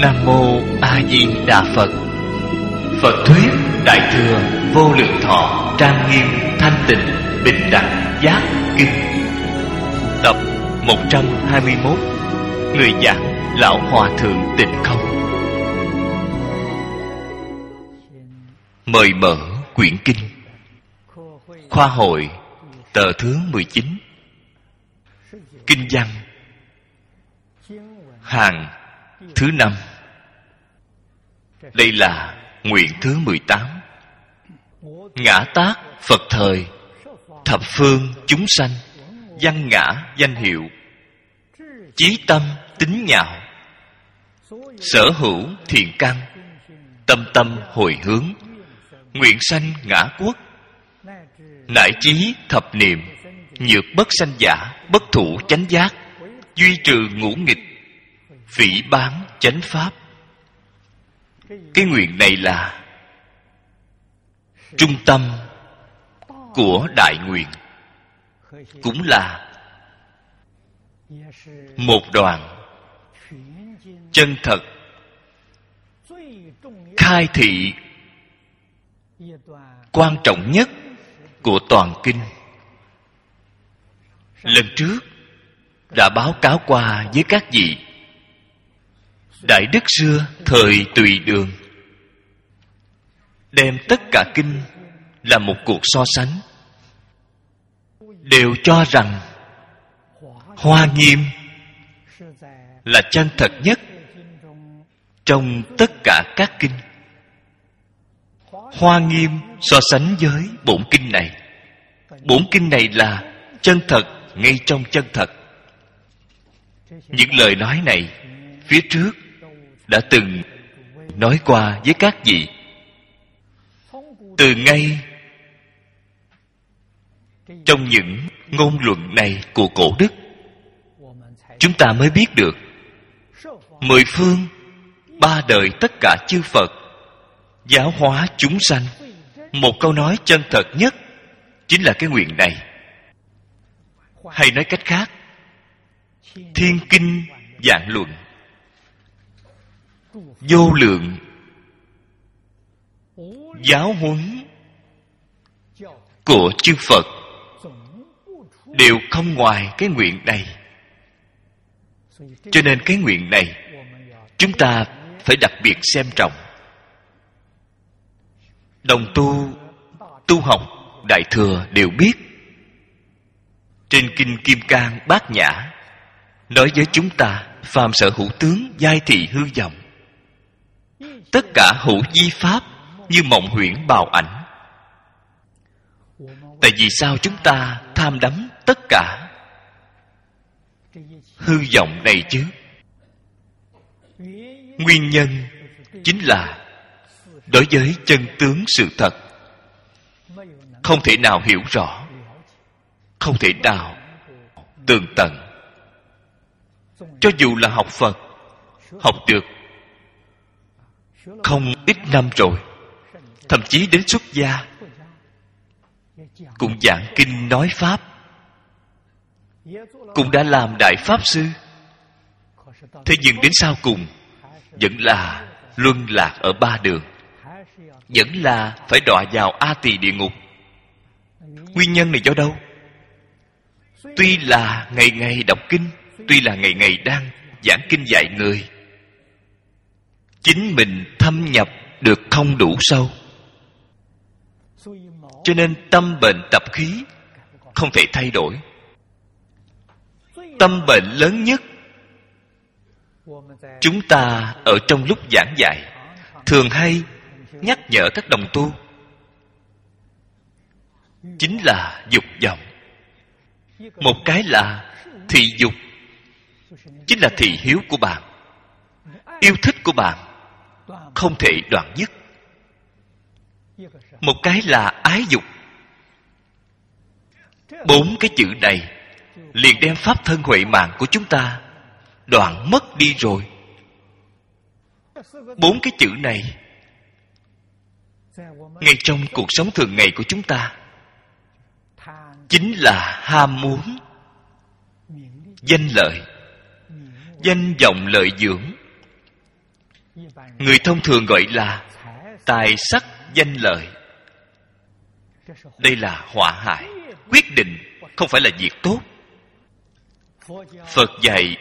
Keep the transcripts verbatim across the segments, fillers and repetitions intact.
Nam Mô A Di Đà Phật. Phật thuyết Đại thừa Vô Lượng Thọ Trang Nghiêm Thanh Tịnh Bình Đẳng Giác Kinh. Tập một trăm hai mươi mốt. Người giảng Lão Hòa Thượng Tịnh Không. Mời mở quyển kinh. Khoa hội tờ thứ mười chín. Kinh văn hàng thứ năm. Đây là nguyện thứ mười tám. Ngã tác Phật thời, thập phương chúng sanh, văn ngã danh hiệu, chí tâm tính nhạo, sở hữu thiện căn, tâm tâm hồi hướng, nguyện sanh ngã quốc, nại chí thập niệm, nhược bất sanh giả, bất thủ chánh giác, duy trừ ngũ nghịch, phỉ báng chánh pháp. Cái nguyện này là trung tâm của đại nguyện, cũng là một đoạn chân thật khai thị quan trọng nhất của toàn kinh. Lần trước đã báo cáo qua với các vị. Đại đức xưa thời Tùy Đường đem tất cả kinh là một cuộc so sánh, đều cho rằng Hoa Nghiêm là chân thật nhất trong tất cả các kinh. Hoa Nghiêm so sánh với bổn kinh này. Bổn kinh này là chân thật ngay trong chân thật. Những lời nói này phía trước đã từng nói qua với các vị. Từ ngay trong những ngôn luận này của cổ đức, chúng ta mới biết được mười phương ba đời tất cả chư Phật giáo hóa chúng sanh. Một câu nói chân thật nhất chính là cái nguyện này. Hay nói cách khác, thiên kinh vạn luận, vô lượng giáo huấn của chư Phật đều không ngoài cái nguyện này. Cho nên cái nguyện này chúng ta phải đặc biệt xem trọng. Đồng tu tu học Đại thừa đều biết, trên kinh Kim Cang Bát Nhã nói với chúng ta: phàm sở hữu tướng, giai thị hư vọng. Tất cả hữu di pháp như mộng huyễn bào ảnh. Tại vì sao chúng ta tham đắm tất cả hư vọng này chứ? Nguyên nhân chính là đối với chân tướng sự thật không thể nào hiểu rõ, không thể nào tường tận. Cho dù là học Phật, học được không ít năm rồi, thậm chí đến xuất gia cũng giảng kinh nói pháp, cũng đã làm đại pháp sư. Thế nhưng đến sau cùng vẫn là luân lạc ở ba đường, vẫn là phải đọa vào A Tỳ địa ngục. Nguyên nhân này do đâu? Tuy là ngày ngày đọc kinh, tuy là ngày ngày đang giảng kinh dạy người, chính mình thâm nhập được không đủ sâu. Cho nên tâm bệnh tập khí không thể thay đổi. Tâm bệnh lớn nhất chúng ta ở trong lúc giảng dạy thường hay nhắc nhở các đồng tu, chính là dục vọng. Một cái là thị dục, chính là thị hiếu của bạn, yêu thích của bạn không thể đoạn dứt. Một cái là ái dục. Bốn cái chữ này liền đem pháp thân huệ mạng của chúng ta đoạn mất đi rồi. Bốn cái chữ này ngay trong cuộc sống thường ngày của chúng ta chính là ham muốn danh lợi, danh vọng lợi dưỡng, người thông thường gọi là tài sắc danh lợi. Đây là họa hại, quyết định không phải là việc tốt. Phật dạy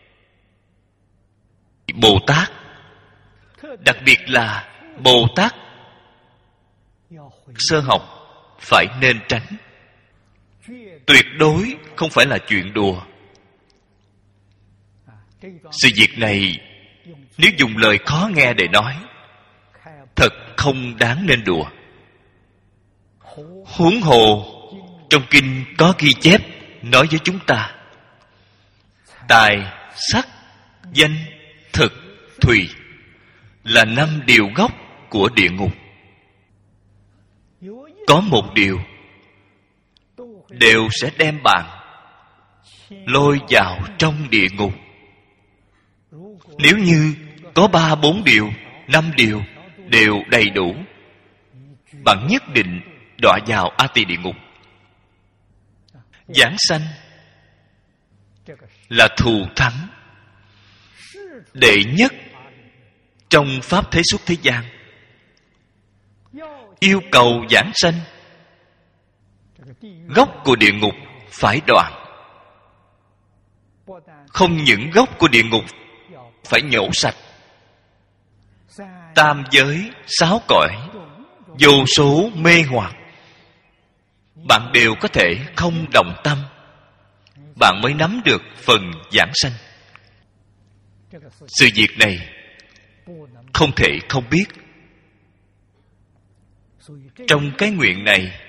Bồ Tát, đặc biệt là Bồ Tát sơ học, phải nên tránh. Tuyệt đối không phải là chuyện đùa. Sự việc này nếu dùng lời khó nghe để nói, thật không đáng nên đùa. Huống hồ trong kinh có ghi chép nói với chúng ta: tài, sắc, danh, thực, thùy là năm điều gốc của địa ngục. Có một điều đều sẽ đem bạn lôi vào trong địa ngục. Nếu như có ba bốn điều, năm điều đều đầy đủ, bạn nhất định đọa vào A Tỳ địa ngục. Giảng sanh là thù thắng đệ nhất trong pháp thế xuất thế gian. Yêu cầu giảng sanh, gốc của địa ngục phải đoạn. Không những gốc của địa ngục phải nhổ sạch. Tam giới, sáu cõi, vô số mê hoặc, bạn đều có thể không động tâm, bạn mới nắm được phần giảng sanh. Sự việc này không thể không biết. Trong cái nguyện này,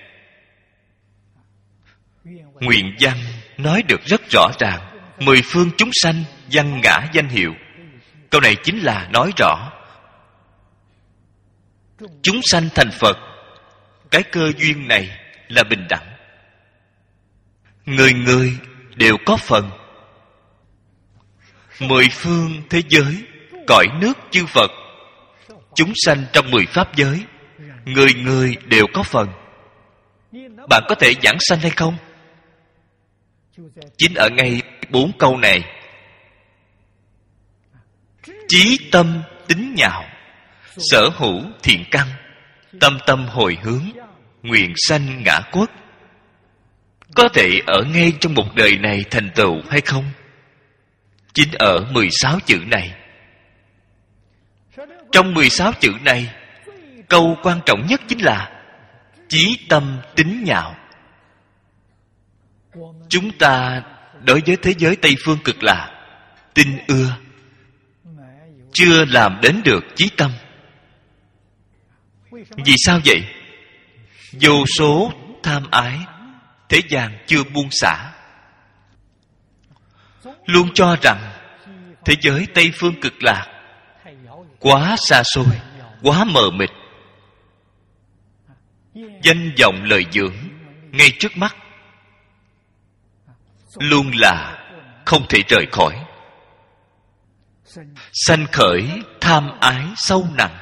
nguyện văn nói được rất rõ ràng: mười phương chúng sanh văn ngã danh hiệu. Câu này chính là nói rõ chúng sanh thành Phật, cái cơ duyên này là bình đẳng. Người người đều có phần. Mười phương thế giới, cõi nước chư Phật, chúng sanh trong mười pháp giới, người người đều có phần. Bạn có thể giảng sanh hay không? Chính ở ngay bốn câu này: chí tâm tính nhạo, sở hữu thiện căn, tâm tâm hồi hướng, nguyện sanh ngã quốc. Có thể ở ngay trong một đời này thành tựu hay không? Chính ở mười sáu chữ này. Trong mười sáu chữ này, câu quan trọng nhất chính là chí tâm tính nhạo. Chúng ta đối với thế giới Tây Phương Cực Lạc tin ưa, chưa làm đến được chí tâm. Vì sao vậy? Vô số tham ái, thế gian chưa buông xả, luôn cho rằng thế giới Tây Phương Cực Lạc quá xa xôi, quá mờ mịt. Danh vọng lợi dưỡng ngay trước mắt, luôn là không thể rời khỏi. Sanh khởi tham ái sâu nặng.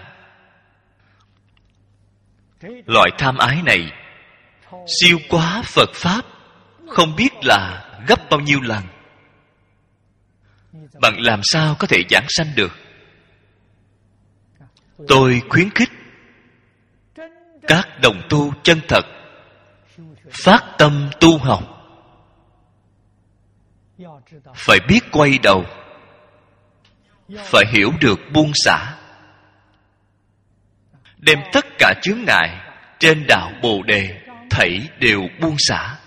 Loại tham ái này siêu quá Phật Pháp, không biết là gấp bao nhiêu lần. Bạn làm sao có thể giảng sanh được? Tôi khuyến khích các đồng tu chân thật phát tâm tu học, phải biết quay đầu, phải hiểu được buông xả, đem tất cả chướng ngại trên đạo Bồ Đề thảy đều buông xả,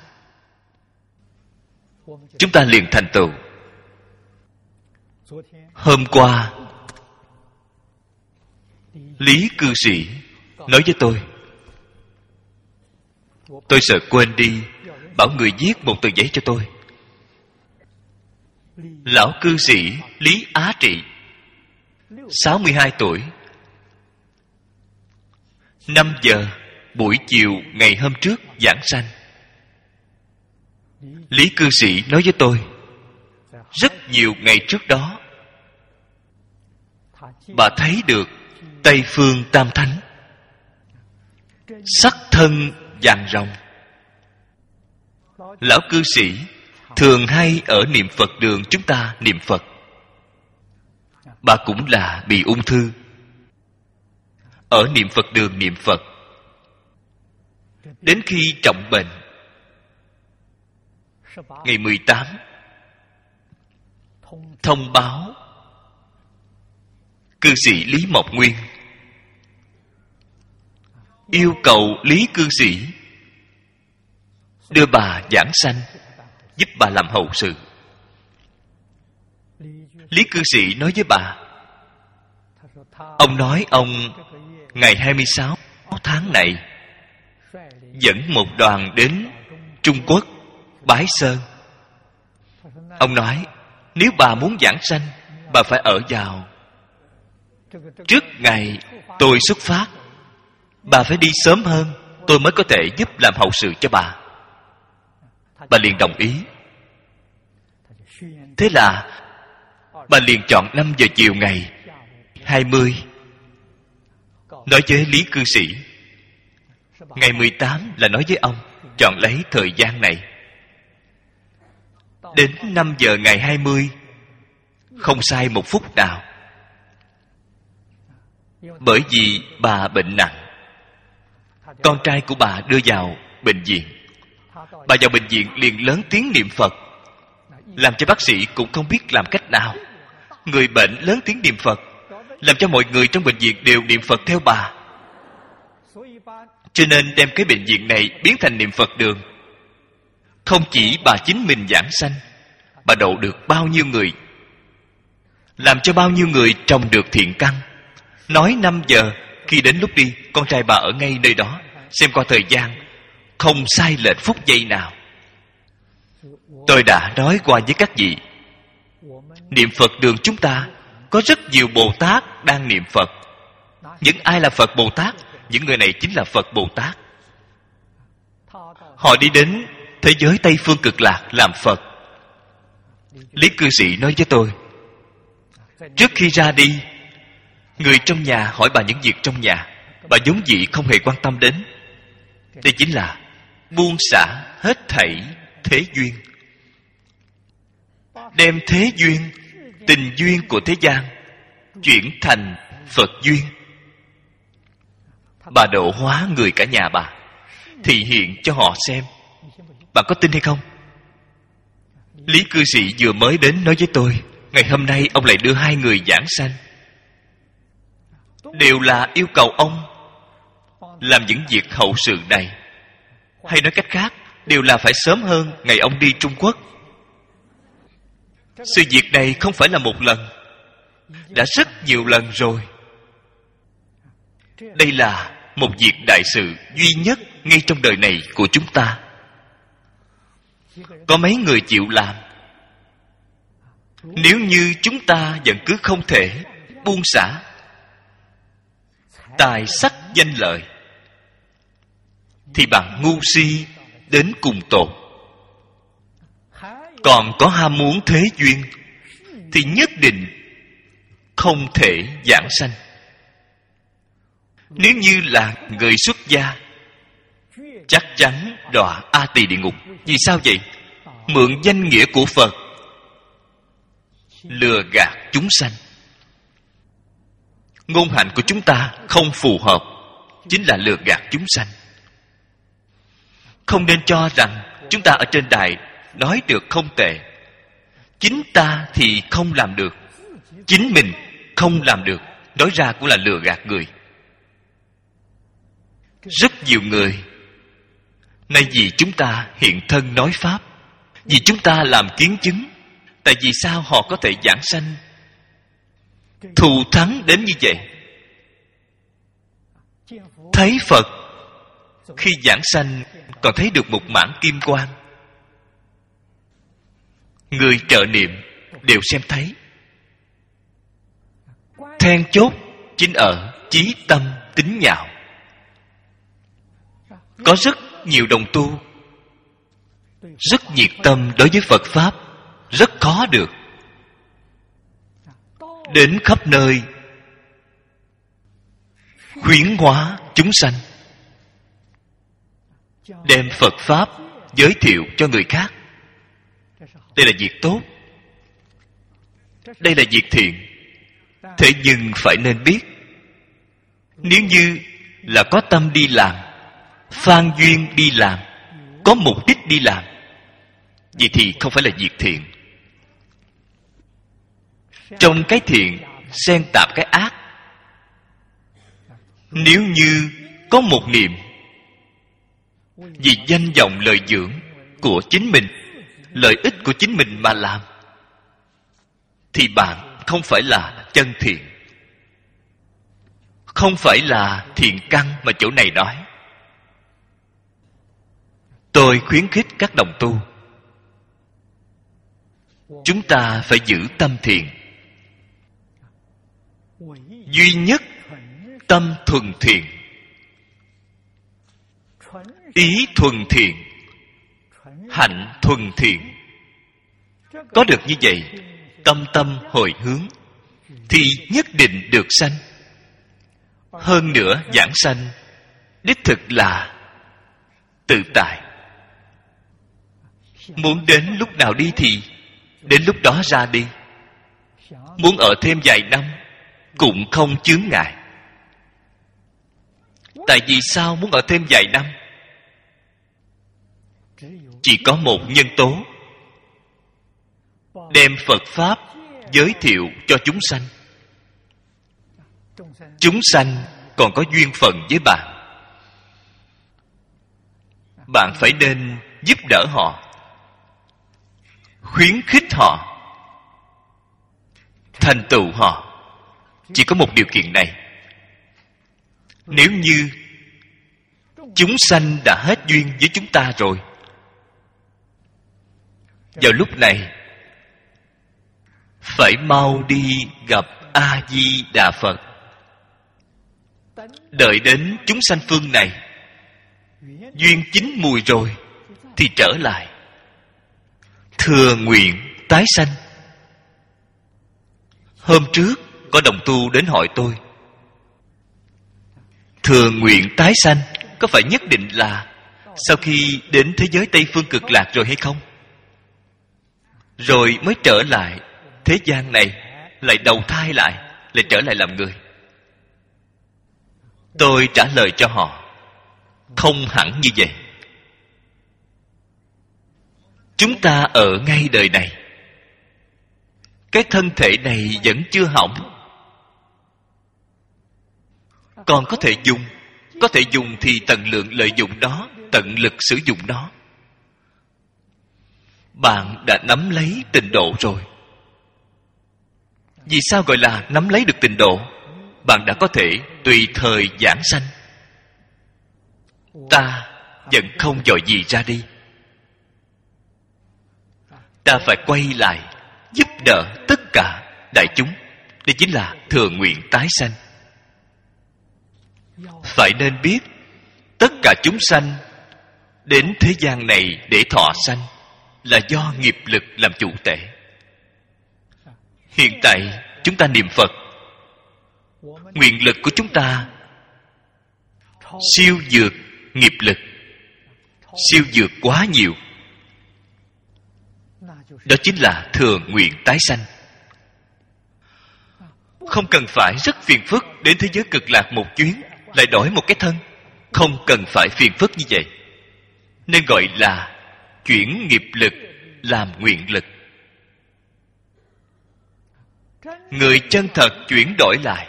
chúng ta liền thành tựu. Hôm qua Lý cư sĩ nói với tôi, tôi sợ quên đi, bảo người viết một tờ giấy cho tôi. Lão cư sĩ Lý Á Trị, sáu mươi hai tuổi, năm giờ buổi chiều ngày hôm trước giảng sanh. Lý cư sĩ nói với tôi, rất nhiều ngày trước đó bà thấy được Tây Phương Tam Thánh, sắc thân vàng rồng. Lão cư sĩ thường hay ở niệm Phật đường chúng ta niệm Phật. bà cũng là bị ung thư. Ở niệm Phật đường niệm Phật, đến khi trọng bệnh, ngày mười tám thông báo cư sĩ Lý Mộc Nguyên yêu cầu Lý cư sĩ đưa bà giảng sanh, giúp bà làm hậu sự. Lý cư sĩ nói với bà, ông nói ông ngày hai mươi sáu tháng này dẫn một đoàn đến Trung Quốc Bái Sơn. Ông nói nếu bà muốn giảng sanh, bà phải ở vào trước ngày tôi xuất phát. Bà phải đi sớm hơn, tôi mới có thể giúp làm hậu sự cho bà. Bà liền đồng ý. Thế là bà liền chọn năm giờ chiều ngày hai mươi, nói với Lý cư sĩ. Ngày mười tám là nói với ông chọn lấy thời gian này. Đến năm giờ ngày hai mươi, không sai một phút nào. Bởi vì bà bệnh nặng, con trai của bà đưa vào bệnh viện. Bà vào bệnh viện liền lớn tiếng niệm Phật, làm cho bác sĩ cũng không biết làm cách nào. Người bệnh lớn tiếng niệm Phật, làm cho mọi người trong bệnh viện đều niệm Phật theo bà. Cho nên đem cái bệnh viện này biến thành niệm Phật đường. Không chỉ bà chính mình giảng sanh, bà độ được bao nhiêu người, làm cho bao nhiêu người trồng được thiện căn. Nói năm giờ, khi đến lúc đi, con trai bà ở ngay nơi đó, xem qua thời gian, không sai lệch phút giây nào. Tôi đã nói qua với các vị, niệm Phật đường chúng ta có rất nhiều Bồ Tát đang niệm Phật. Những ai là Phật Bồ Tát? Những người này chính là Phật Bồ Tát. Họ đi đến thế giới Tây Phương Cực Lạc làm Phật. Lý cư sĩ nói với tôi, trước khi ra đi, người trong nhà hỏi bà những việc trong nhà, bà vốn dĩ không hề quan tâm đến. Đây chính là buông xả hết thảy thế duyên, đem thế duyên, tình duyên của thế gian chuyển thành Phật duyên. Bà độ hóa người cả nhà bà, thị hiện cho họ xem. Bạn có tin hay không? Lý cư sĩ vừa mới đến nói với tôi, ngày hôm nay ông lại đưa hai người giảng sanh, đều là yêu cầu ông làm những việc hậu sự này. Hay nói cách khác, đều là phải sớm hơn ngày ông đi Trung Quốc. Sự việc này không phải là một lần, đã rất nhiều lần rồi. Đây là một việc đại sự duy nhất ngay trong đời này của chúng ta. Có mấy người chịu làm? Nếu như chúng ta vẫn cứ không thể buông xả tài sắc danh lợi, thì bạn ngu si đến cùng tột. Còn có ham muốn thế duyên, thì nhất định không thể giảng sanh. Nếu như là người xuất gia, chắc chắn đọa A Tỳ địa ngục. Vì sao vậy? Mượn danh nghĩa của Phật lừa gạt chúng sanh. Ngôn hạnh của chúng ta không phù hợp, chính là lừa gạt chúng sanh. Không nên cho rằng chúng ta ở trên đài nói được không tệ, chính ta thì không làm được, chính mình không làm được, nói ra cũng là lừa gạt người. Rất nhiều người nay vì chúng ta hiện thân nói pháp, vì chúng ta làm kiến chứng. Tại vì sao họ có thể giảng sanh thù thắng đến như vậy? Thấy Phật khi giảng sanh còn thấy được một mảng kim quang. Người trợ niệm đều xem thấy. Then chốt chính ở chí tâm tín nhạo. Có rất nhiều đồng tu rất nhiệt tâm đối với Phật Pháp, rất khó được. Đến khắp nơi khuyến hóa chúng sanh, đem Phật Pháp giới thiệu cho người khác. Đây là việc tốt, đây là việc thiện. Thế nhưng phải nên biết, nếu như là có tâm đi làm, phan duyên đi làm, có mục đích đi làm, vậy thì không phải là việc thiện. Trong cái thiện xen tạp cái ác. Nếu như có một niệm vì danh vọng lợi dưỡng của chính mình, lợi ích của chính mình mà làm, thì bạn không phải là chân thiện, không phải là thiện căn mà chỗ này nói. Tôi khuyến khích các đồng tu, chúng ta phải giữ tâm thiện. Duy nhất tâm thuần thiện, ý thuần thiện, hạnh thuần thiện. Có được như vậy, tâm tâm hồi hướng, thì nhất định được sanh. Hơn nữa giảng sanh đích thực là tự tại. Muốn đến lúc nào đi thì đến lúc đó ra đi. Muốn ở thêm vài năm cũng không chướng ngại. Tại vì sao muốn ở thêm vài năm? Chỉ có một nhân tố: đem Phật Pháp giới thiệu cho chúng sanh. Chúng sanh còn có duyên phận với bạn, bạn phải nên giúp đỡ họ, khuyến khích họ, thành tựu họ. Chỉ có một điều kiện này. Nếu như chúng sanh đã hết duyên với chúng ta rồi, vào lúc này phải mau đi gặp A Di Đà Phật. Đợi đến chúng sanh phương này duyên chín mùi rồi thì trở lại, thừa nguyện tái sanh. Hôm trước có đồng tu đến hỏi tôi, thừa nguyện tái sanh có phải nhất định là sau khi đến thế giới Tây Phương Cực Lạc rồi hay không? Rồi mới trở lại thế gian này, lại đầu thai lại, lại trở lại làm người. Tôi trả lời cho họ, không hẳn như vậy. Chúng ta ở ngay đời này, cái thân thể này vẫn chưa hỏng, còn có thể dùng. Có thể dùng thì tận lượng lợi dụng đó, tận lực sử dụng nó. Bạn đã nắm lấy tịnh độ rồi. Vì sao gọi là nắm lấy được tịnh độ? Bạn đã có thể tùy thời giảng sanh. Ta vẫn không dội gì ra đi. Ta phải quay lại giúp đỡ tất cả đại chúng. Đây chính là thừa nguyện tái sanh. Phải nên biết, tất cả chúng sanh đến thế gian này để thọ sanh là do nghiệp lực làm chủ tể. Hiện tại chúng ta niệm Phật, nguyện lực của chúng ta siêu vượt nghiệp lực, siêu vượt quá nhiều. Đó chính là thừa nguyện tái sanh. Không cần phải rất phiền phức đến thế giới Cực Lạc một chuyến, lại đổi một cái thân. Không cần phải phiền phức như vậy. Nên gọi là chuyển nghiệp lực làm nguyện lực. Người chân thật chuyển đổi lại,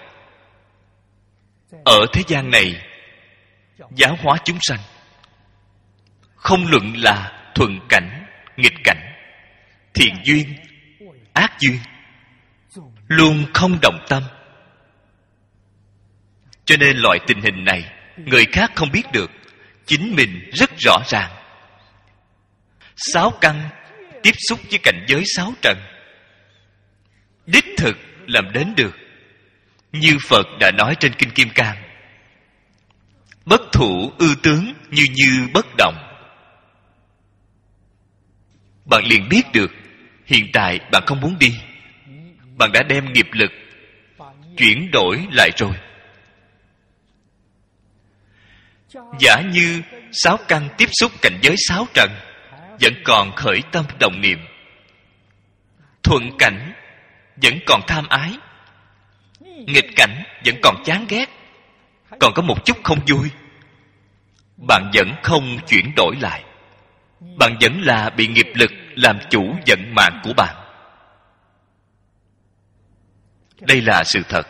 ở thế gian này giáo hóa chúng sanh. Không luận là thuận cảnh, nghịch cảnh, thiện duyên, ác duyên, luôn không động tâm. Cho nên loại tình hình này người khác không biết được, chính mình rất rõ ràng. Sáu căn tiếp xúc với cảnh giới sáu trần, đích thực làm đến được. Như Phật đã nói trên Kinh Kim Cang, bất thủ ư tướng như như bất động. Bạn liền biết được, hiện tại bạn không muốn đi, bạn đã đem nghiệp lực chuyển đổi lại rồi. Giả như sáu căn tiếp xúc cảnh giới sáu trần, vẫn còn khởi tâm động niệm, thuận cảnh vẫn còn tham ái, nghịch cảnh vẫn còn chán ghét, còn có một chút không vui, bạn vẫn không chuyển đổi lại. Bạn vẫn là bị nghiệp lực làm chủ vận mạng của bạn. Đây là sự thật.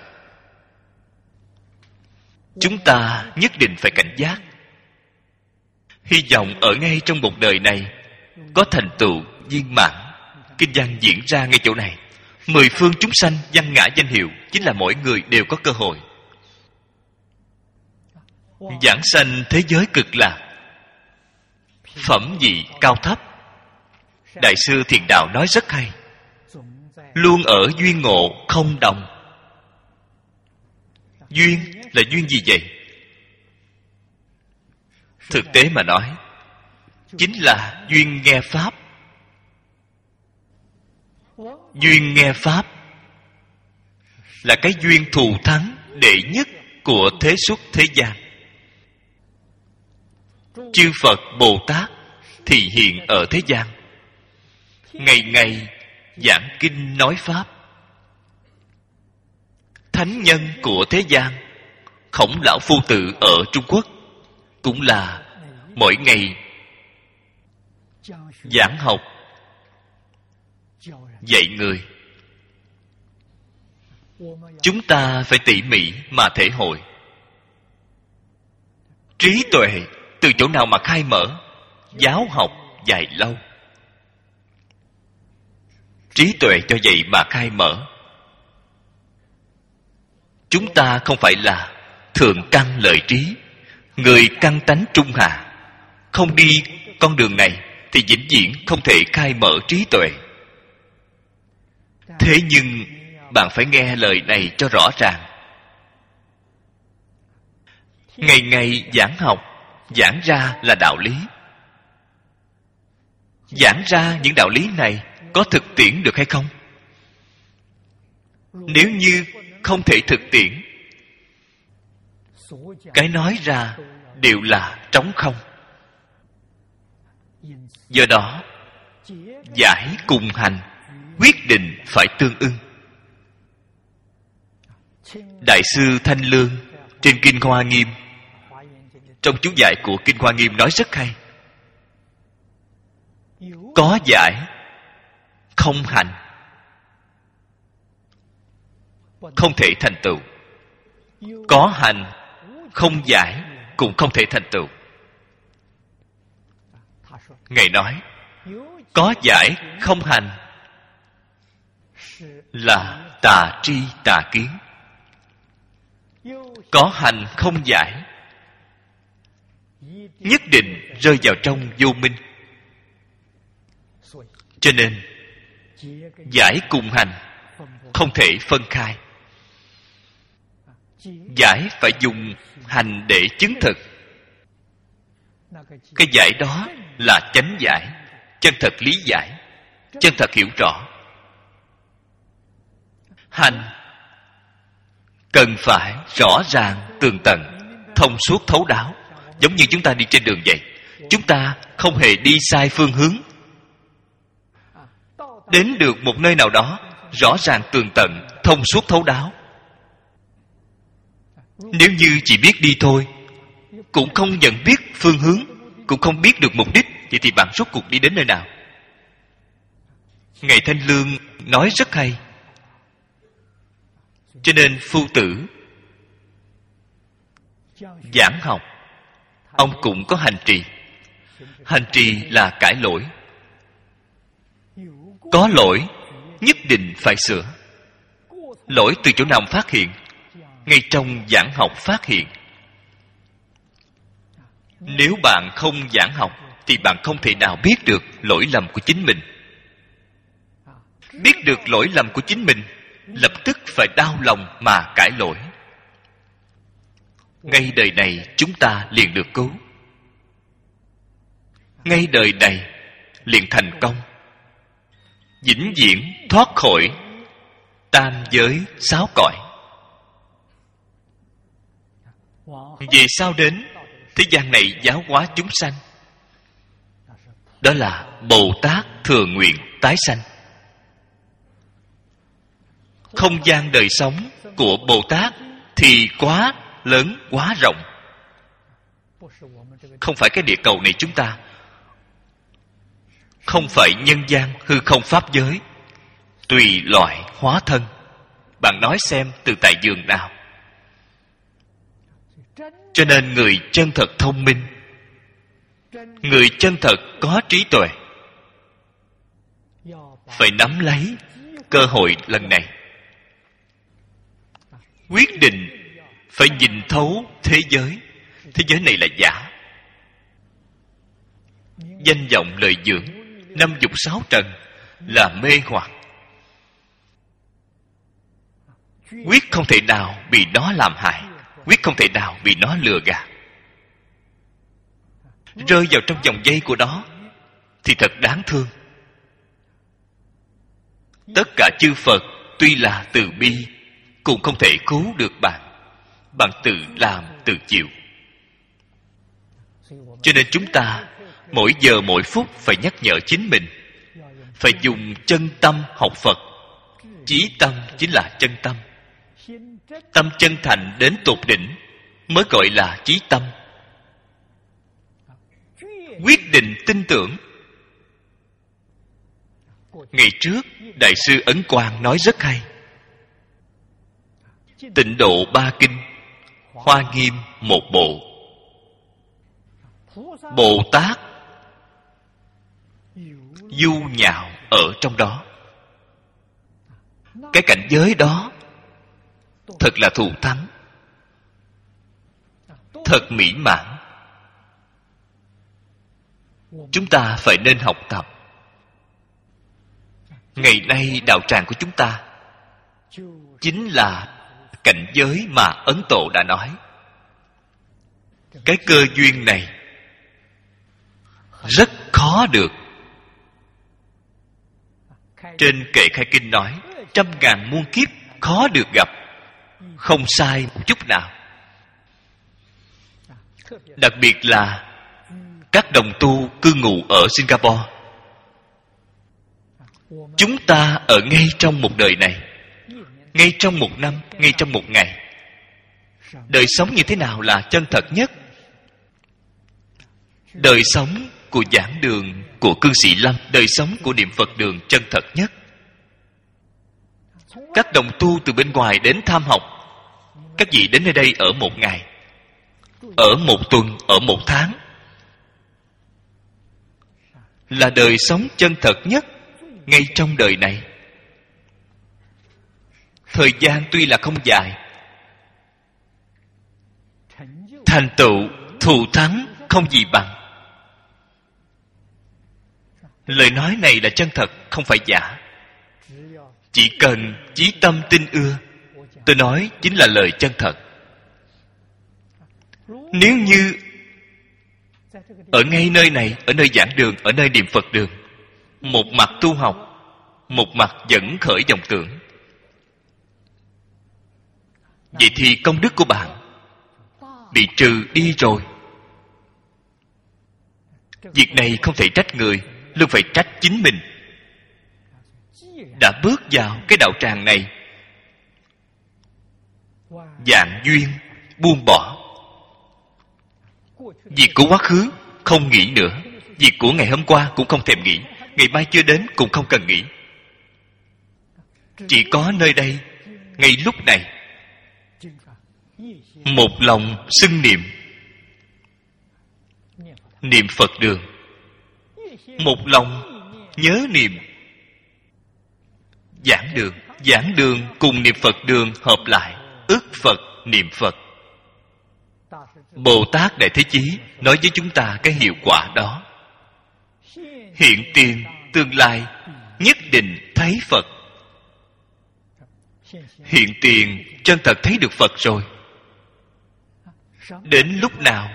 Chúng ta nhất định phải cảnh giác. Hy vọng ở ngay trong một đời này có thành tựu viên mãn. Kinh văn diễn ra ngay chỗ này. Mười phương chúng sanh văn ngã danh hiệu, chính là mỗi người đều có cơ hội giảng sanh thế giới cực lạc. Phẩm vị cao thấp, Đại sư Thiền Đạo nói rất hay, luôn ở duyên ngộ không đồng. Duyên là duyên gì vậy? Thực tế mà nói, chính là duyên nghe Pháp. Duyên nghe Pháp là cái duyên thù thắng đệ nhất của thế xuất thế gian. Chư Phật Bồ Tát thì hiện ở thế gian, ngày ngày giảng kinh nói Pháp. Thánh nhân của thế gian, Khổng Lão Phu Tử ở Trung Quốc, cũng là mỗi ngày giảng học, dạy người. Chúng ta phải tỉ mỉ mà thể hội. Trí tuệ từ chỗ nào mà khai mở? Giáo học dài lâu, trí tuệ cho vậy mà khai mở. Chúng ta không phải là thượng căn lợi trí, người căn tánh trung hạ, không đi con đường này thì vĩnh viễn không thể khai mở trí tuệ. Thế nhưng bạn phải nghe lời này cho rõ ràng. Ngày ngày giảng học, giảng ra là đạo lý. Giảng ra những đạo lý này có thực tiễn được hay không? Nếu như không thể thực tiễn, cái nói ra đều là trống không. Do đó, giải cùng hành quyết định phải tương ưng. Đại sư Thanh Lương trên Kinh Hoa Nghiêm, trong chú giải của Kinh Hoa Nghiêm nói rất hay. Có giải không hành, không thể thành tựu. Có hành không giải, cũng không thể thành tựu. Ngài nói, có giải không hành là tà tri tà kiến. Có hành không giải, nhất định rơi vào trong vô minh. Cho nên giải cùng hành không thể phân khai. Giải phải dùng hành để chứng thực. Cái giải đó là chánh giải, chân thật lý giải, chân thật hiểu rõ. Hành cần phải rõ ràng tường tận, thông suốt thấu đáo. Giống như chúng ta đi trên đường vậy, chúng ta không hề đi sai phương hướng. Đến được một nơi nào đó, rõ ràng tường tận, thông suốt thấu đáo. Nếu như chỉ biết đi thôi, cũng không nhận biết phương hướng, cũng không biết được mục đích, vậy thì bạn rốt cuộc đi đến nơi nào? Ngài Thanh Lương nói rất hay. Cho nên Phu Tử giảng học, ông cũng có hành trì. Hành trì là cải lỗi. Có lỗi nhất định phải sửa. Lỗi từ chỗ nào phát hiện? Ngay trong giảng học phát hiện. Nếu bạn không giảng học thì bạn không thể nào biết được lỗi lầm của chính mình. Biết được lỗi lầm của chính mình, lập tức phải đau lòng mà cải lỗi. Ngay đời này chúng ta liền được cứu. Ngay đời này liền thành công, vĩnh viễn thoát khỏi tam giới sáu cõi. Về sau đến thế gian này giáo hóa chúng sanh, đó là Bồ Tát thừa nguyện tái sanh. không gian đời sống của Bồ Tát thì quá lớn, quá rộng. Không phải cái địa cầu này chúng ta, không phải nhân gian hư không pháp giới, tùy loại hóa thân. Bạn nói xem từ tại giường nào? Cho nên người chân thật thông minh, người chân thật có trí tuệ, phải nắm lấy cơ hội lần này. Quyết định phải nhìn thấu thế giới. Thế giới này là giả. Danh vọng lợi dưỡng, năm dục sáu trần là mê hoặc. Quyết không thể nào bị nó làm hại, quyết không thể nào bị nó lừa gạt. Rơi vào trong vòng dây của nó thì thật đáng thương. Tất cả chư Phật tuy là từ bi, cũng không thể cứu được bạn. Bạn tự làm tự chịu. Cho nên chúng ta mỗi giờ mỗi phút phải nhắc nhở chính mình, phải dùng chân tâm học Phật. Chí tâm chính là chân tâm. Tâm chân thành đến tột đỉnh mới gọi là chí tâm. Quyết định tin tưởng. Ngày trước Đại sư Ấn Quang nói rất hay. Tịnh độ ba kinh, Hoa Nghiêm một bộ. Bồ Tát du nhạo ở trong đó. Cái cảnh giới đó thật là thù thắng, thật mỹ mãn. Chúng ta phải nên học tập. Ngày nay đạo tràng của chúng ta chính là cảnh giới mà Ấn Tổ đã nói. Cái cơ duyên này rất khó được. Trên kệ khai kinh nói, trăm ngàn muôn kiếp khó được gặp. Không sai một chút nào. Đặc biệt là các đồng tu cư ngụ ở Singapore. Chúng ta ở ngay trong một đời này, ngay trong một năm, ngay trong một ngày. Đời sống như thế nào là chân thật nhất? Đời sống của giảng đường của cư sĩ Lâm, đời sống của niệm Phật đường chân thật nhất. Các đồng tu từ bên ngoài đến tham học, các vị đến nơi đây ở một ngày, ở một tuần, ở một tháng, là đời sống chân thật nhất ngay trong đời này. Thời gian tuy là không dài, thành tựu thù thắng không gì bằng. Lời nói này là chân thật, không phải giả. Chỉ cần chí tâm tin ưa, tôi nói chính là lời chân thật. Nếu như ở ngay nơi này, ở nơi giảng đường, ở nơi niệm Phật đường, một mặt tu học, một mặt dẫn khởi vọng tưởng, vậy thì công đức của bạn bị trừ đi rồi. Việc này không thể trách người, luôn phải trách chính mình. Đã bước vào cái đạo tràng này, vạn duyên buông bỏ. Việc của quá khứ không nghĩ nữa, việc của ngày hôm qua cũng không thèm nghĩ, ngày mai chưa đến cũng không cần nghĩ. Chỉ có nơi đây, ngay lúc này, một lòng xưng niệm, niệm Phật đường, một lòng nhớ niệm giảng đường. Giảng đường cùng niệm Phật đường hợp lại, ức Phật niệm Phật. Bồ Tát Đại Thế Chí nói với chúng ta cái hiệu quả đó. Hiện tiền tương lai nhất định thấy Phật. Hiện tiền chân thật thấy được Phật rồi. Đến lúc nào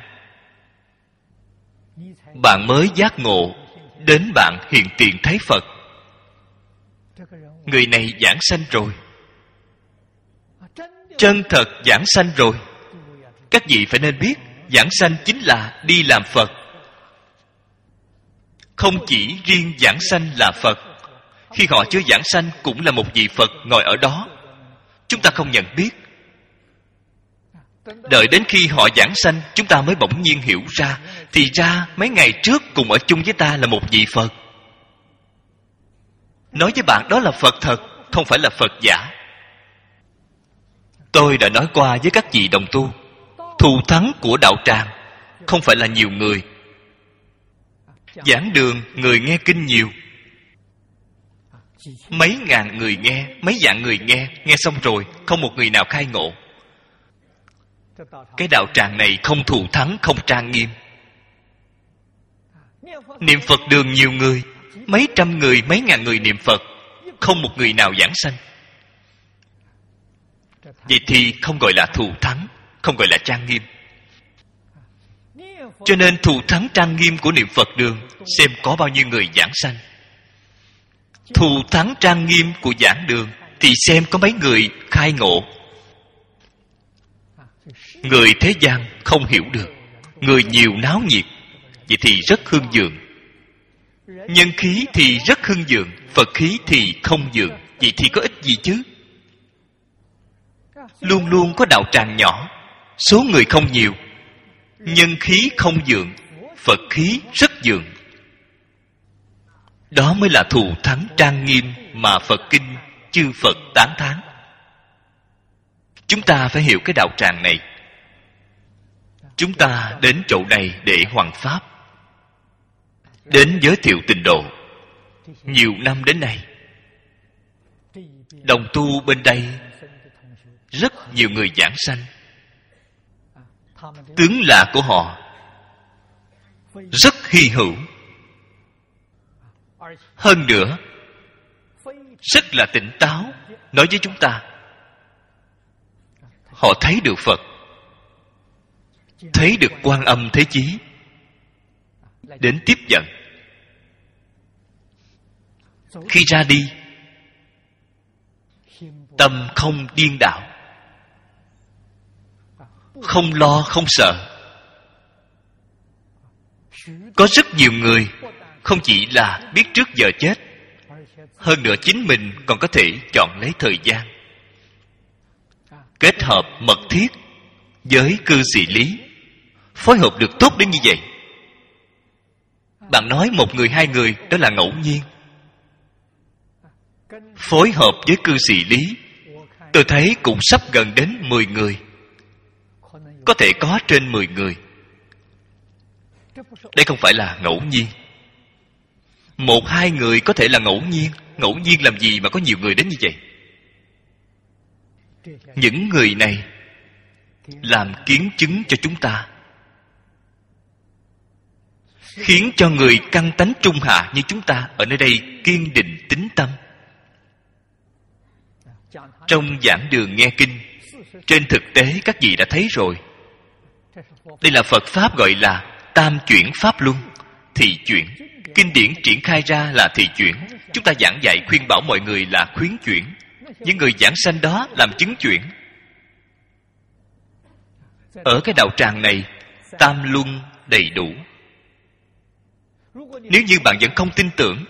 bạn mới giác ngộ đến bạn hiện tiền thấy Phật? Người này giảng sanh rồi, chân thật giảng sanh rồi. Các vị phải nên biết, giảng sanh chính là đi làm Phật. Không chỉ riêng giảng sanh là Phật, khi họ chưa giảng sanh cũng là một vị Phật ngồi ở đó, chúng ta không nhận biết. Đợi đến khi họ giảng sanh, chúng ta mới bỗng nhiên hiểu ra, thì ra mấy ngày trước cùng ở chung với ta là một vị Phật. Nói với bạn đó là Phật thật, không phải là Phật giả. Tôi đã nói qua với các vị đồng tu, thù thắng của đạo tràng không phải là nhiều người. Giảng đường người nghe kinh nhiều, mấy ngàn người nghe, mấy vạn người nghe, nghe xong rồi không một người nào khai ngộ. Cái đạo tràng này không thù thắng, không trang nghiêm. Niệm Phật đường nhiều người, mấy trăm người, mấy ngàn người niệm Phật, không một người nào giảng sanh. Vậy thì không gọi là thù thắng, không gọi là trang nghiêm. Cho nên thù thắng trang nghiêm của niệm Phật đường xem có bao nhiêu người giảng sanh. Thù thắng trang nghiêm của giảng đường thì xem có mấy người khai ngộ. Người thế gian không hiểu được, người nhiều náo nhiệt, vậy thì rất hưng vượng. Nhân khí thì rất hưng vượng, Phật khí thì không vượng, vậy thì có ích gì chứ? Luôn luôn có đạo tràng nhỏ, số người không nhiều, nhân khí không vượng, Phật khí rất vượng. Đó mới là thù thắng trang nghiêm mà Phật kinh chư Phật tán thán. Chúng ta phải hiểu cái đạo tràng này. Chúng ta đến chỗ này để hoằng pháp, đến giới thiệu tịnh độ. Nhiều năm đến nay, đồng tu bên đây rất nhiều người giảng sanh. Tướng lạ của họ rất hy hữu. Hơn nữa, rất là tỉnh táo, nói với chúng ta. Họ thấy được Phật, thấy được Quan Âm Thế Chí, đến tiếp nhận. Khi ra đi, tâm không điên đảo, không lo không sợ. Có rất nhiều người không chỉ là biết trước giờ chết, hơn nữa chính mình còn có thể chọn lấy thời gian, kết hợp mật thiết với cư sĩ lý, phối hợp được tốt đến như vậy. Bạn nói một người hai người đó là ngẫu nhiên. Phối hợp với cư sĩ lý, tôi thấy cũng sắp gần đến mười người, có thể có trên mười người. Đây không phải là ngẫu nhiên. Một hai người có thể là ngẫu nhiên. Ngẫu nhiên làm gì mà có nhiều người đến như vậy? Những người này làm kiến chứng cho chúng ta, khiến cho người căn tánh trung hạ như chúng ta ở nơi đây kiên định tín tâm. Trong giảng đường nghe kinh, trên thực tế các vị đã thấy rồi. Đây là Phật Pháp gọi là tam chuyển pháp luân, thị chuyển. Kinh điển triển khai ra là thị chuyển. Chúng ta giảng dạy khuyên bảo mọi người là khuyến chuyển. Những người giảng sanh đó làm chứng chuyển. Ở cái đạo tràng này, tam luân đầy đủ. Nếu như bạn vẫn không tin tưởng,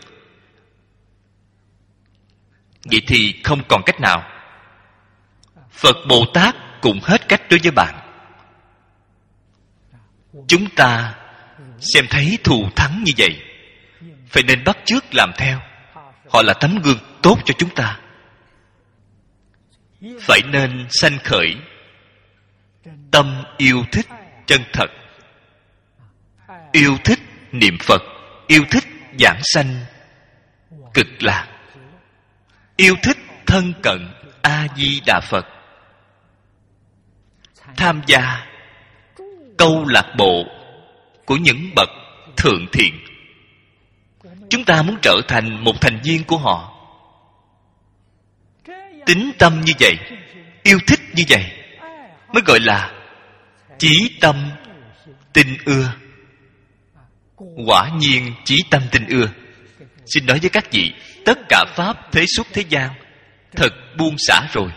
vậy thì không còn cách nào. Phật Bồ Tát cũng hết cách đối với bạn. Chúng ta xem thấy thù thắng như vậy, phải nên bắt chước làm theo. Họ là tấm gương tốt cho chúng ta. Phải nên sanh khởi tâm yêu thích chân thật, yêu thích niệm Phật, yêu thích giảng sanh cực lạc, yêu thích thân cận A Di Đà Phật, tham gia câu lạc bộ của những bậc thượng thiện. Chúng ta muốn trở thành một thành viên của họ. Tín tâm như vậy, yêu thích như vậy, mới gọi là chí tâm tinh ưa. Quả nhiên chí tâm tinh ưa. Xin nói với các vị, tất cả pháp thế xuất thế gian thật buông xả rồi,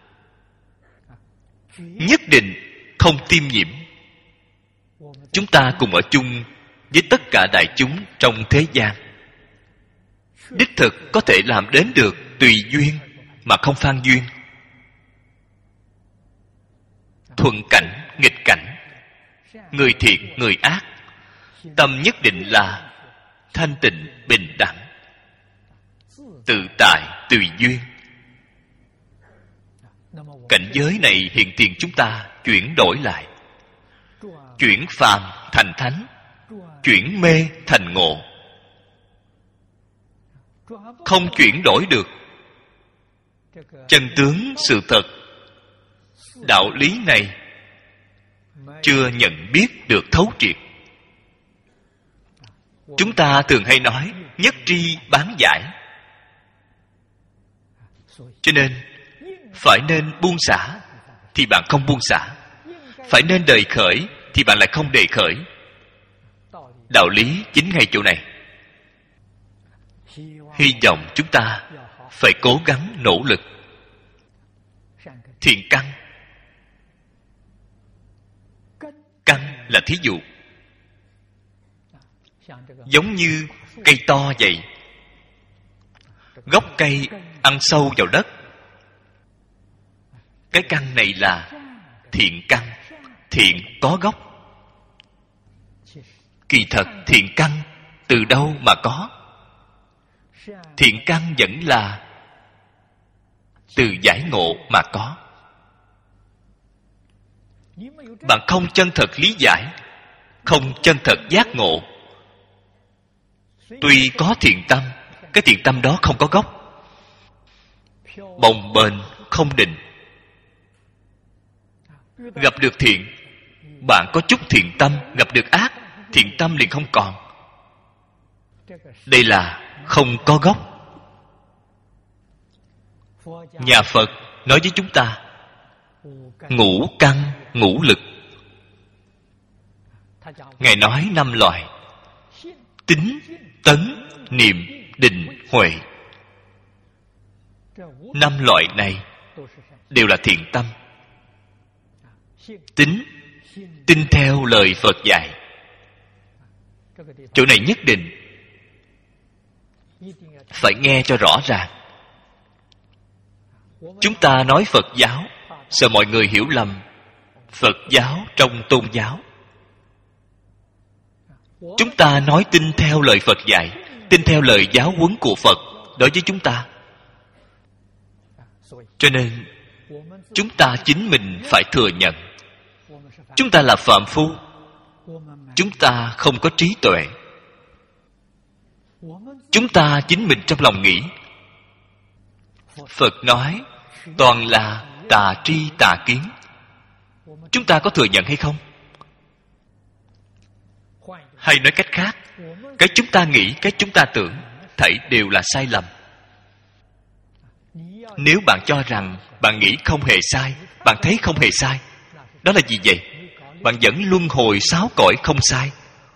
nhất định không tiêm nhiễm. Chúng ta cùng ở chung với tất cả đại chúng trong thế gian, đích thực có thể làm đến được tùy duyên mà không phan duyên. thuận cảnh, nghịch cảnh, người thiện, người ác, tâm nhất định là thanh tịnh, bình đẳng, tự tại, tùy duyên. Cảnh giới này hiện tiền chúng ta chuyển đổi lại, chuyển phàm thành thánh, chuyển mê thành ngộ. Không chuyển đổi được chân tướng sự thật, đạo lý này chưa nhận biết được thấu triệt. Chúng ta thường hay nói nhất tri bán giải, cho nên phải nên buông xả thì bạn không buông xả, phải nên đề khởi thì bạn lại không đề khởi. Đạo lý chính ngay chỗ này. Hy vọng chúng ta phải cố gắng nỗ lực. Thiện căn, căn là thí dụ, giống như cây to vậy, gốc cây ăn sâu vào đất. Cái căn này là thiện căn, thiện có gốc. Kỳ thật thiện căn từ đâu mà có? Thiện căn vẫn là từ giải ngộ mà có. Bạn không chân thật lý giải, không chân thật giác ngộ, tuy có thiện tâm, cái thiện tâm đó không có gốc, bồng bềnh không định. Gặp được thiện, bạn có chút thiện tâm, gặp được ác, thiện tâm liền không còn. Đây là không có gốc. Nhà Phật nói với chúng ta ngũ căn ngũ lực. Ngài nói năm loại: tín, tấn, niệm, định, huệ. Năm loại này đều là thiện tâm. Tín, tin theo lời Phật dạy. Chỗ này nhất định phải nghe cho rõ ràng. Chúng ta nói Phật giáo, sợ mọi người hiểu lầm Phật giáo trong tôn giáo. Chúng ta nói tin theo lời Phật dạy, tin theo lời giáo huấn của Phật đối với chúng ta. Cho nên chúng ta chính mình phải thừa nhận chúng ta là phàm phu, chúng ta không có trí tuệ. Chúng ta chính mình trong lòng nghĩ Phật nói toàn là tà tri tà kiến. Chúng ta có thừa nhận hay không? Hay nói cách khác, cái chúng ta nghĩ, cái chúng ta tưởng thảy đều là sai lầm. Nếu bạn cho rằng bạn nghĩ không hề sai, bạn thấy không hề sai, đó là gì vậy? Bạn vẫn luân hồi sáu cõi không sai,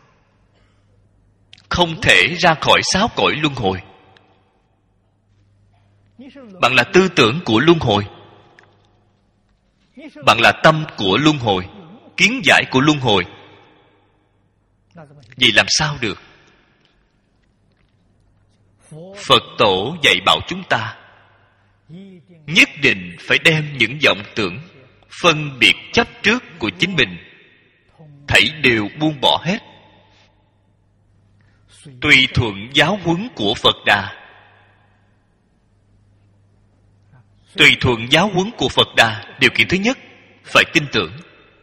không thể ra khỏi sáu cõi luân hồi. Bạn là tư tưởng của luân hồi, bạn là tâm của luân hồi, kiến giải của luân hồi. Vậy làm sao được? Phật tổ dạy bảo chúng ta nhất định phải đem những vọng tưởng phân biệt chấp trước của chính mình thảy đều buông bỏ hết, tùy thuận giáo huấn của Phật Đà. Tùy thuận giáo huấn của Phật Đà, điều kiện thứ nhất phải tin tưởng.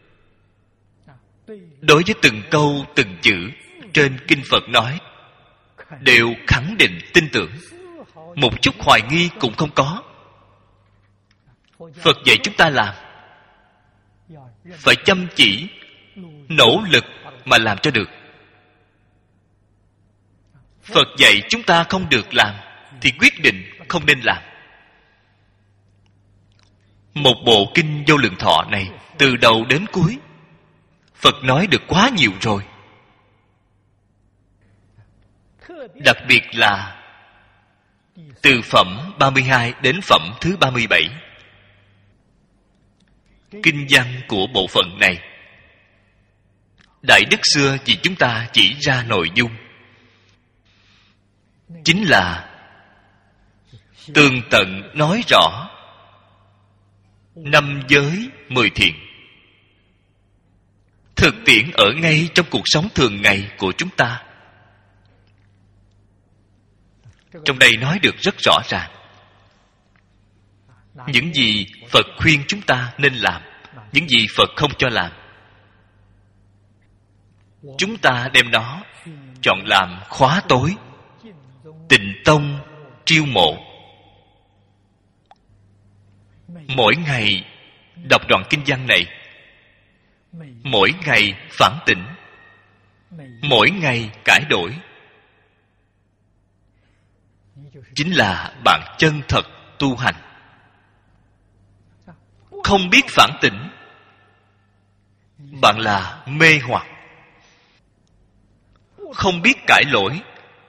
Đối với từng câu từng chữ trên kinh Phật nói đều khẳng định tin tưởng, một chút hoài nghi cũng không có. Phật dạy chúng ta làm, phải chăm chỉ nỗ lực mà làm cho được. Phật dạy chúng ta không được làm thì quyết định không nên làm. Một bộ kinh Vô Lượng Thọ này từ đầu đến cuối Phật nói được quá nhiều rồi. Đặc biệt là từ phẩm ba mươi hai đến phẩm thứ ba mươi bảy, kinh văn của bộ phận này, Đại Đức xưa vì chúng ta chỉ ra nội dung, chính là tường tận nói rõ năm giới mười thiện. thực tiễn ở ngay trong cuộc sống thường ngày của chúng ta. Trong đây nói được rất rõ ràng những gì Phật khuyên chúng ta nên làm, những gì Phật không cho làm. Chúng ta đem nó chọn làm khóa tối, Tịnh Tông chiêu mộ. Mỗi ngày đọc đoạn kinh văn này, mỗi ngày phản tỉnh, mỗi ngày cải đổi, chính là bạn chân thật tu hành. Không biết phản tỉnh, bạn là mê hoặc. Không biết cải lỗi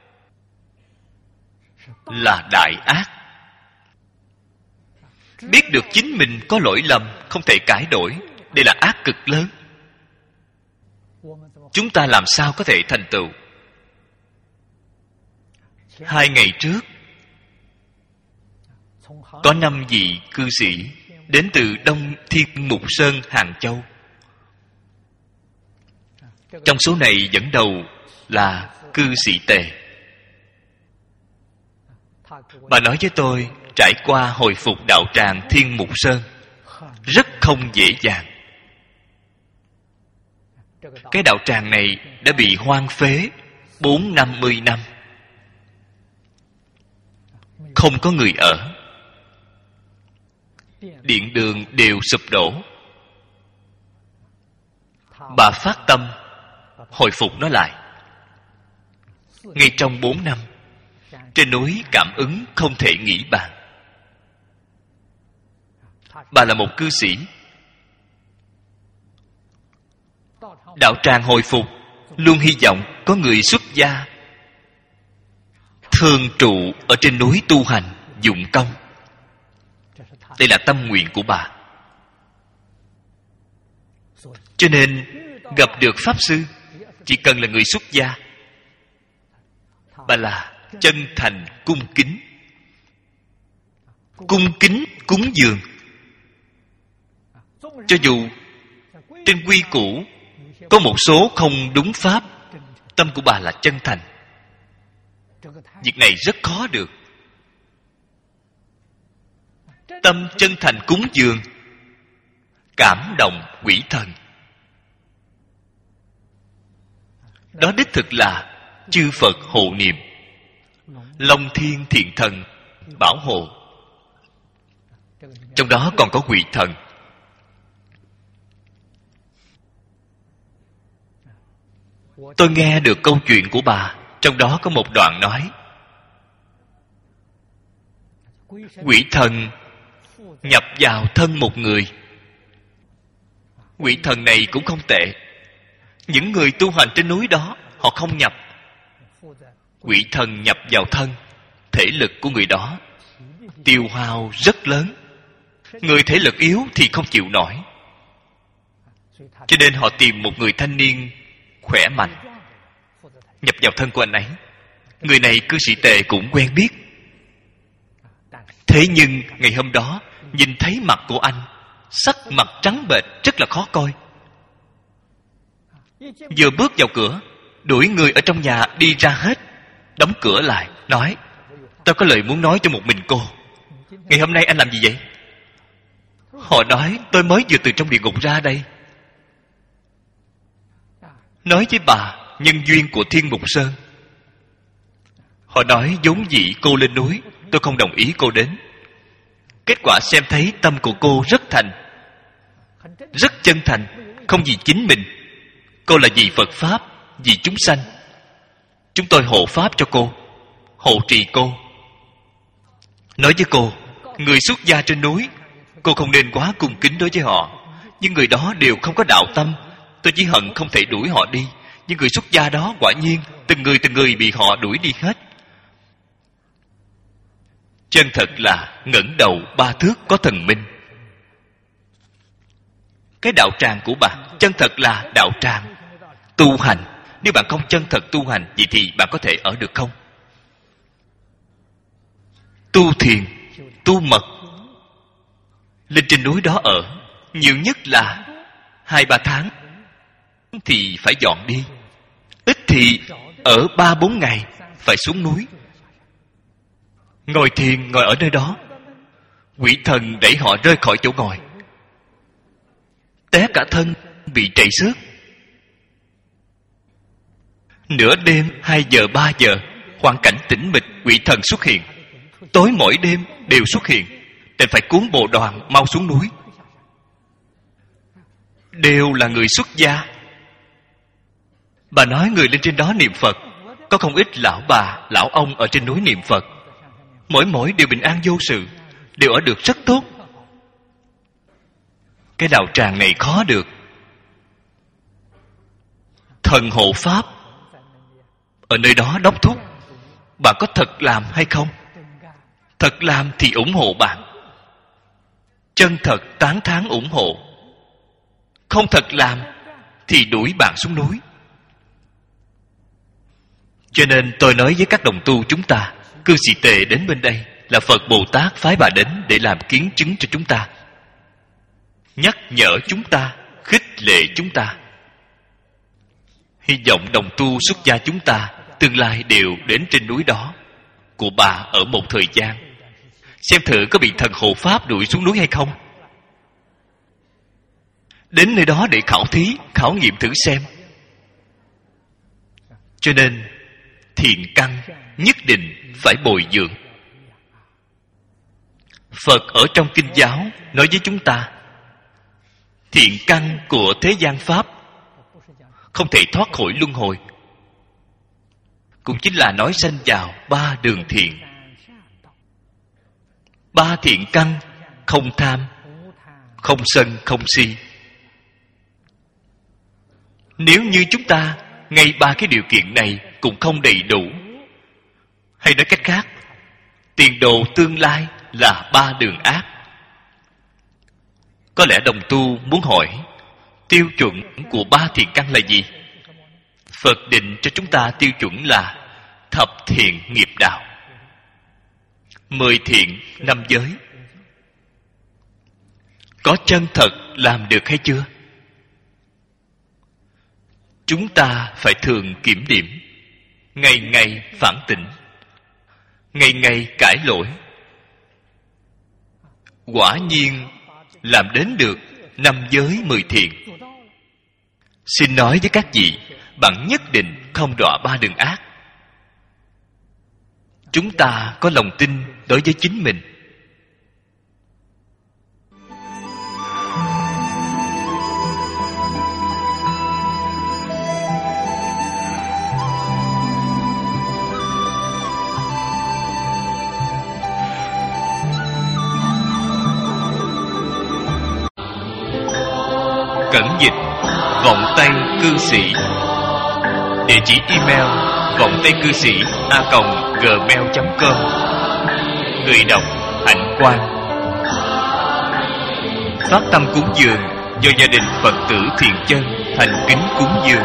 là đại ác. Biết được chính mình có lỗi lầm, không thể cải đổi, đây là ác cực lớn. Chúng ta làm sao có thể thành tựu? Hai ngày trước, có năm vị cư sĩ đến từ Đông Thiên Mục Sơn, Hàng Châu. Trong số này dẫn đầu là cư sĩ Tề. Bà nói với tôi, trải qua hồi phục đạo tràng Thiên Mục Sơn rất không dễ dàng. Cái đạo tràng này đã bị hoang phế bốn năm mươi năm, không có người ở, điện đường đều sụp đổ. Bà phát tâm hồi phục nó lại. Ngay trong bốn năm, trên núi cảm ứng không thể nghĩ bàn. Bà là một cư sĩ. Đạo tràng hồi phục luôn hy vọng có người xuất gia thường trụ ở trên núi tu hành, dụng công. Đây là tâm nguyện của bà. Cho nên gặp được Pháp Sư, chỉ cần là người xuất gia, bà là chân thành cung kính. Cung kính cúng dường. Cho dù trên quy củ có một số không đúng pháp, tâm của bà là chân thành. Việc này rất khó được. Tâm chân thành cúng dường cảm động quỷ thần. Đó đích thực là chư Phật hộ niệm, Long Thiên Thiện Thần bảo hộ. Trong đó còn có quỷ thần. Tôi nghe được câu chuyện của bà. Trong đó có một đoạn nói, quỷ thần nhập vào thân một người. Quỷ thần này cũng không tệ. Những người tu hành trên núi đó, họ không nhập. Quỷ thần nhập vào thân, thể lực của người đó tiêu hao rất lớn. Người thể lực yếu thì không chịu nổi. Cho nên họ tìm một người thanh niên khỏe mạnh nhập vào thân của anh ấy. Người này cư sĩ Tề cũng quen biết. Thế nhưng ngày hôm đó nhìn thấy mặt của anh, sắc mặt trắng bệch, rất là khó coi. Vừa bước vào cửa, đuổi người ở trong nhà đi ra hết, đóng cửa lại, nói, tôi có lời muốn nói cho một mình cô. Ngày hôm nay anh làm gì vậy? Họ nói, tôi mới vừa từ trong địa ngục ra đây. Nói với bà nhân duyên của Thiên Mục Sơn. Họ nói vốn dĩ cô lên núi, tôi không đồng ý cô đến. Kết quả xem thấy tâm của cô rất thành, rất chân thành, không vì chính mình. Cô là vì Phật Pháp, vì chúng sanh. Chúng tôi hộ Pháp cho cô, hộ trì cô. Nói với cô, người xuất gia trên núi, cô không nên quá cung kính đối với họ. Nhưng người đó đều không có đạo tâm. Tôi chỉ hận không thể đuổi họ đi. Nhưng người xuất gia đó quả nhiên từng người từng người bị họ đuổi đi hết. Chân thật là ngẩng đầu ba thước có thần minh. Cái đạo tràng của bạn chân thật là đạo tràng tu hành. Nếu bạn không chân thật tu hành, vậy thì bạn có thể ở được không? Tu thiền, tu mật, lên trên núi đó ở nhiều nhất là hai ba tháng. thì phải dọn đi, ít thì ở ba bốn ngày phải xuống núi. Ngồi thiền ngồi ở nơi đó, quỷ thần đẩy họ rơi khỏi chỗ ngồi, té cả thân, bị trầy xước. Nửa đêm hai giờ ba giờ, hoàn cảnh tĩnh mịch, quỷ thần xuất hiện. Tối mỗi đêm đều xuất hiện, nên phải cuốn bộ đoàn mau xuống núi. Đều là người xuất gia. Bà nói người lên trên đó niệm Phật, có không ít lão bà, lão ông ở trên núi niệm Phật, mỗi mỗi đều bình an vô sự, đều ở được rất tốt. Cái đạo tràng này khó được. Thần hộ pháp ở nơi đó đốc thúc, bạn có thật làm hay không? Thật làm thì ủng hộ bạn, chân thật tán thán ủng hộ. Không thật làm thì đuổi bạn xuống núi. Cho nên tôi nói với các đồng tu chúng ta, cư sĩ tề đến bên đây là Phật Bồ Tát phái bà đến để làm kiến chứng cho chúng ta, nhắc nhở chúng ta, khích lệ chúng ta. Hy vọng đồng tu xuất gia chúng ta tương lai đều đến trên núi đó của bà ở một thời gian, xem thử có bị thần hộ pháp đuổi xuống núi hay không. Đến nơi đó để khảo thí, khảo nghiệm thử xem. Cho nên thiện căn nhất định phải bồi dưỡng. Phật ở trong kinh giáo nói với chúng ta, thiện căn của thế gian pháp không thể thoát khỏi luân hồi, cũng chính là nói sanh vào ba đường thiện. Ba thiện căn: không tham, không sân, không si. Nếu như chúng ta ngay ba cái điều kiện này cũng không đầy đủ, hay nói cách khác, tiền đồ tương lai là ba đường ác. Có lẽ đồng tu muốn hỏi, tiêu chuẩn của ba thiện căn là gì? Phật định cho chúng ta tiêu chuẩn là thập thiện nghiệp đạo, mười thiện năm giới. Có chân thật làm được hay chưa? Chúng ta phải thường kiểm điểm, ngày ngày phản tỉnh, ngày ngày cải lỗi. Quả nhiên làm đến được năm giới mười thiện. Xin nói với các vị, bạn nhất định không đọa ba đường ác. Chúng ta có lòng tin đối với chính mình. Cẩn dịch vọng tây cư sĩ. Địa chỉ email vọng tây cư sĩ a còng gmail chấm com. Người đọc Hạnh Quang. Phát tâm cúng dường do gia đình Phật tử Thiện Chân thành kính cúng dường.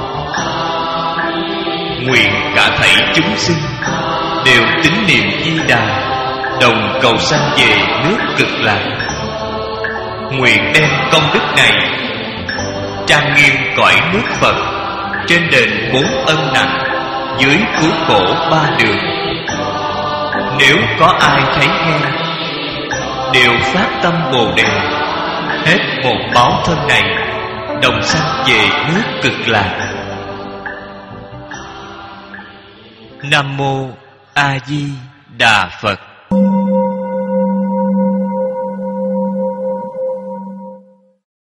Nguyện cả thảy chúng sinh đều tín niệm Di Đà, đồng cầu sanh về nước Cực Lạc. Nguyện đem công đức này trang nghiêm cõi nước Phật, trên đền bốn ân nặng, dưới cứu khổ ba đường. Nếu có ai thấy nghe, đều phát tâm Bồ Đề, hết một báo thân này, đồng sanh về nước Cực Lạc. Nam mô A Di Đà Phật.